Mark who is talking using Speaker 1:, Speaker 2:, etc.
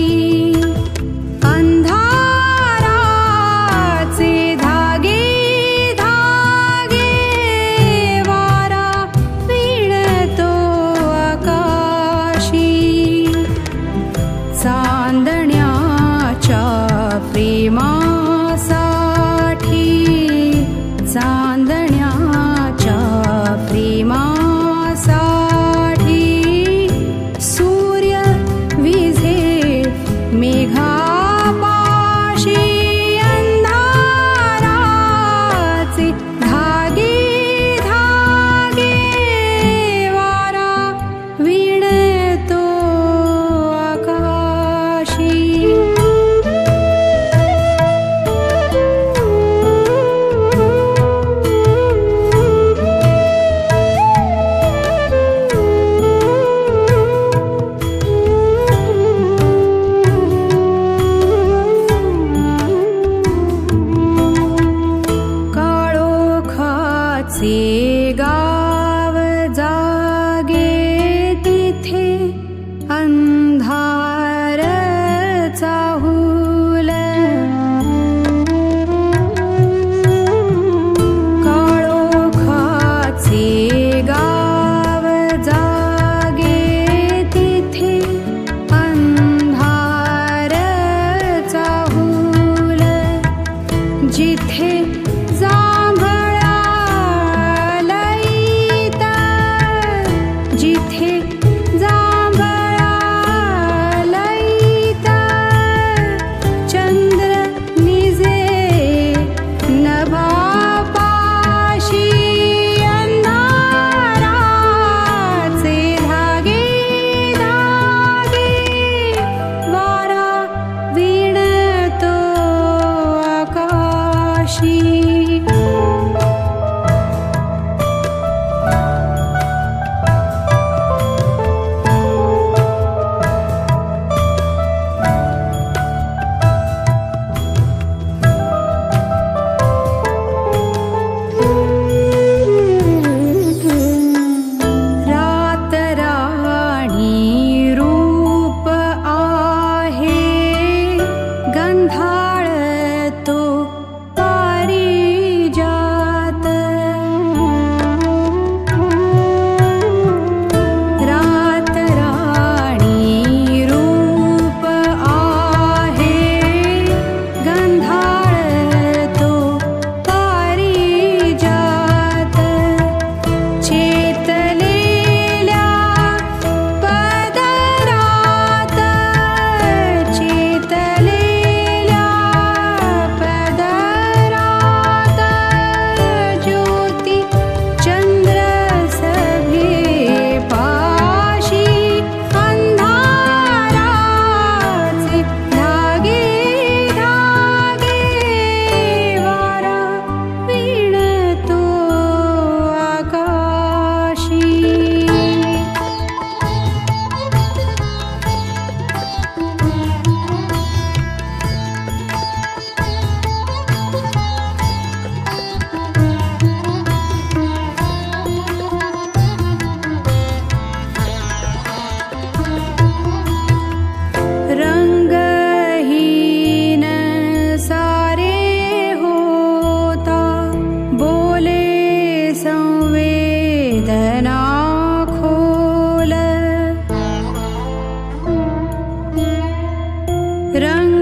Speaker 1: अंधाराचे धागे धागे वारा विणतो आकाशी चांदण्याच्या प्रेमासाठी चांदण्याच्या प्रेमासाठी सूर्य विझे मेघापाशी अंधाराचे धागे धागे वारा विणतो आकाशी काळोखाचे गाव जागे तिथे अंधार चाहूल काळोखाचे गाव जागे तिथे अंधार चाहूल जिथे जांभळा लईत जिथे जांभळा लईत चंद्र निजे नभापाशी अंधाराचे धागे धागे वारा विणतो आकाशी रात राणी रूप आहे गंधाळ तो पारिजात रात राणी रूप आहे गंधाळ तो पारिजात चेतलेल्या पदरात चेतलेल्या पदरात ज्योती चंद्र सभे पाशी अंधाराचे धागे धागे वारा विणतो आकाशी रंगहीन सारे होता बोले संवेदना खोल रंग